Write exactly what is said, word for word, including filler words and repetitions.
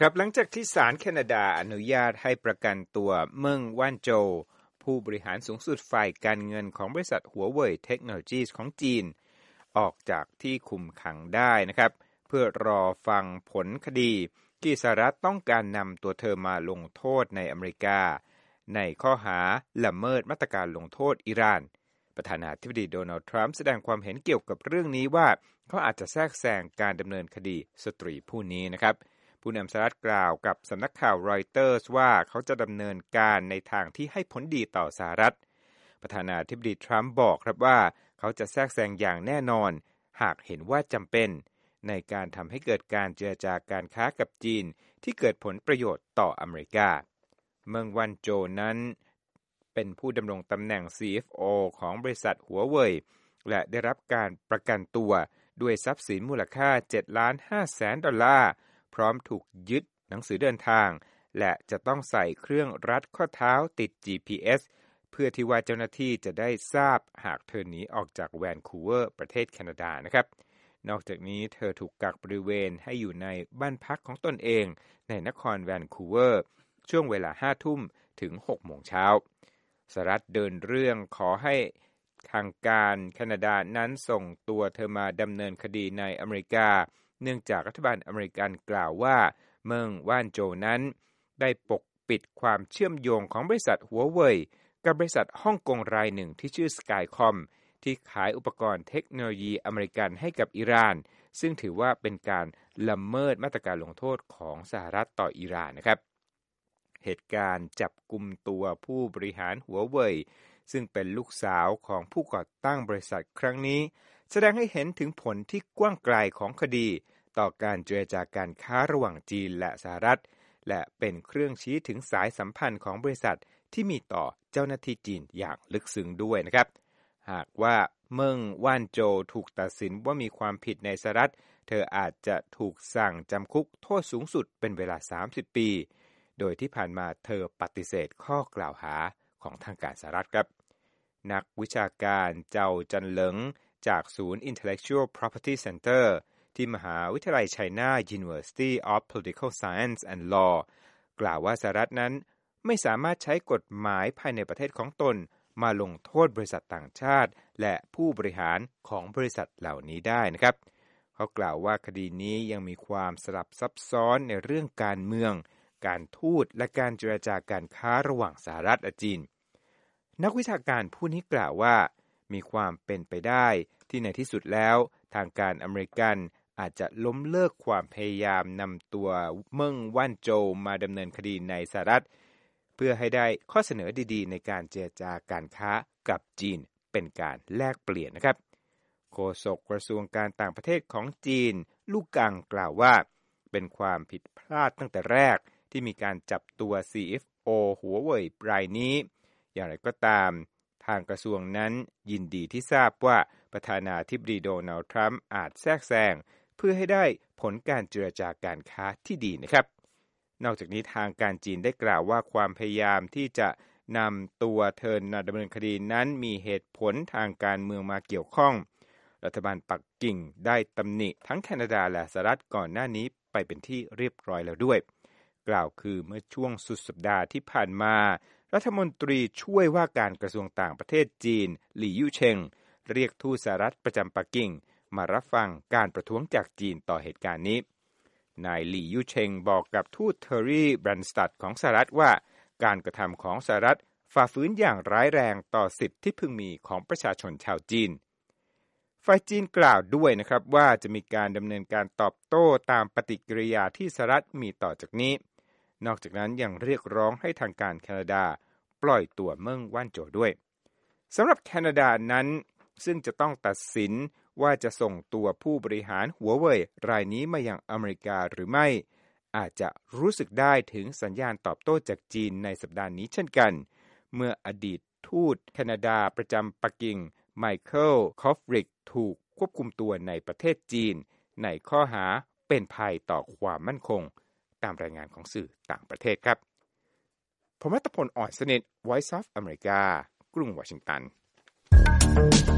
ครับหลังจากที่ศาลแคนาดาอนุญาตให้ประกันตัวเมิงว่านโจวผู้บริหารสูงสุดฝ่ายการเงินของบริษัทหัวเว่ยเทคโนโลยีของจีนออกจากที่คุมขังได้นะครับเพื่อรอฟังผลคดีที่สหรัฐต้องการนำตัวเธอมาลงโทษในอเมริกาในข้อหาละเมิดมาตรการลงโทษอิหร่านประธานาธิบดีโดนัลด์ทรัมป์แสดงความเห็นเกี่ยวกับเรื่องนี้ว่าเขาอาจจะแทรกแซงการดำเนินคดีสตรีผู้นี้นะครับผู้นำสหรัฐกล่าวกับสำนักข่าวรอยเตอร์สว่าเขาจะดำเนินการในทางที่ให้ผลดีต่อสหรัฐประธานาธิบดีทรัมป์บอกครับว่าเขาจะแทรกแซงอย่างแน่นอนหากเห็นว่าจำเป็นในการทำให้เกิดการเจรจาการค้ากับจีนที่เกิดผลประโยชน์ต่ออเมริกาเมิงวันโจวนั้นเป็นผู้ดำรงตำแหน่ง ซี เอฟ โอ ของบริษัทหัวเว่ยและได้รับการประกันตัวด้วยทรัพย์สินมูลค่า เจ็ดล้านห้าแสนดอลลาร์พร้อมถูกยึดหนังสือเดินทางและจะต้องใส่เครื่องรัดข้อเท้าติด จี พี เอส เพื่อที่ว่าเจ้าหน้าที่จะได้ทราบหากเธอหนีออกจากแวนคูเวอร์ประเทศแคนาดานะครับนอกจากนี้เธอถูกกักบริเวณให้อยู่ในบ้านพักของตนเองในนครแวนคูเวอร์ช่วงเวลา ห้าทุ่มถึง หกโมงเช้าสหรัฐเดินเรื่องขอให้ทางการแคนาดานั้นส่งตัวเธอมาดำเนินคดีในอเมริกาเนื่องจากรัฐบาลอเมริกันกล่าวว่าเมิงว่านโจวนั้นได้ปกปิดความเชื่อมโยงของบริษัทหัวเว่ยกับบริษัทฮ่องกงรายหนึ่งที่ชื่อ Skycom ที่ขายอุปกรณ์เทคโนโลยีอเมริกันให้กับอิหร่านซึ่งถือว่าเป็นการละเมิดมาตรการลงโทษของสหรัฐต่ออิหร่านนะครับเหตุการณ์จับกุมตัวผู้บริหารหัวเว่ยซึ่งเป็นลูกสาวของผู้ก่อตั้งบริษัทครั้งนี้แสดงให้เห็นถึงผลที่กว้างไกลของคดีต่อการเจรจาการค้าระหว่างจีนและสหรัฐและเป็นเครื่องชี้ถึงสายสัมพันธ์ของบริษัทที่มีต่อเจ้าหน้าที่จีนอย่างลึกซึ้งด้วยนะครับหากว่าเมิงว่านโจวถูกตัดสินว่ามีความผิดในสหรัฐเธออาจจะถูกสั่งจำคุกโทษสูงสุดเป็นเวลาสามสิบปีโดยที่ผ่านมาเธอปฏิเสธข้อกล่าวหาของทางการสหรัฐครับนักวิชาการเจ้าจันเหลิงจากศูนย์ Intellectual Property Center ที่มหาวิทยาลัย China University of Political Science and Law กล่าวว่าสหรัฐนั้นไม่สามารถใช้กฎหมายภายในประเทศของตนมาลงโทษบริษัทต่างชาติและผู้บริหารของบริษัทเหล่านี้ได้นะครับเขากล่าวว่าคดีนี้ยังมีความสลับซับซ้อนในเรื่องการเมืองการทูตและการเจรจาการค้าระหว่างสหรัฐและจีนนักวิชาการผู้นี้กล่าวว่ามีความเป็นไปได้ที่ในที่สุดแล้วทางการอเมริกันอาจจะล้มเลิกความพยายามนำตัวเมิงว่านโจวมาดำเนินคดีในสหรัฐเพื่อให้ได้ข้อเสนอดีๆในการเจรจาการค้ากับจีนเป็นการแลกเปลี่ยนนะครับโฆษกกระทรวงการต่างประเทศของจีนลู่กังกล่าวว่าเป็นความผิดพลาดตั้งแต่แรกที่มีการจับตัว ซี เอฟ โอ หัวเว่ยรายนี้อย่างไรก็ตามทางกระทรวงนั้นยินดีที่ทราบว่าประธานาธิบดีโดนัลด์ทรัมป์อาจแทรกแซงเพื่อให้ได้ผลการเจรจาการค้าที่ดีนะครับนอกจากนี้ทางการจีนได้กล่าวว่าความพยายามที่จะนำตัวเธอมาดำเนินคดีนั้นมีเหตุผลทางการเมืองมาเกี่ยวข้องรัฐบาลปักกิ่งได้ตำหนิทั้งแคนาดาและสหรัฐก่อนหน้านี้ไปเป็นที่เรียบร้อยแล้วด้วยกล่าวคือเมื่อช่วงสุดสัปดาห์ที่ผ่านมารัฐมนตรีช่วยว่าการกระทรวงต่างประเทศจีนหลี่ยู่เชิงเรียกทูตสหรัฐประจำปักกิ่งมารับฟังการประท้วงจากจีนต่อเหตุการณ์นี้นายหลี่ยู่เชิงบอกกับทูตเทอร์รี่แบรนสตัดของสหรัฐว่าการกระทำของสหรัฐฝ่าฝืนอย่างร้ายแรงต่อสิทธิที่พึงมีของประชาชนชาวจีนฝ่ายจีนกล่าวด้วยนะครับว่าจะมีการดำเนินการตอบโต้ตามปฏิกิริยาที่สหรัฐมีต่อจากนี้นอกจากนั้นยังเรียกร้องให้ทางการแคนาดาปล่อยตัวเมิงว่านโจวด้วยสำหรับแคนาดานั้นซึ่งจะต้องตัดสินว่าจะส่งตัวผู้บริหารหัวเว่ยรายนี้มายังอเมริกาหรือไม่อาจจะรู้สึกได้ถึงสัญญาณตอบโต้จากจีนในสัปดาห์นี้เช่นกันเมื่ออดีตทูตแคนาดาประจำปักกิ่งไมเคิลคอฟริกถูกควบคุมตัวในประเทศจีนในข้อหาเป็นภัยต่อความมั่นคงตามรายงานของสื่อต่างประเทศครับผมรัตพล อ่อนสนิท Voice of America กรุงวอชิงตัน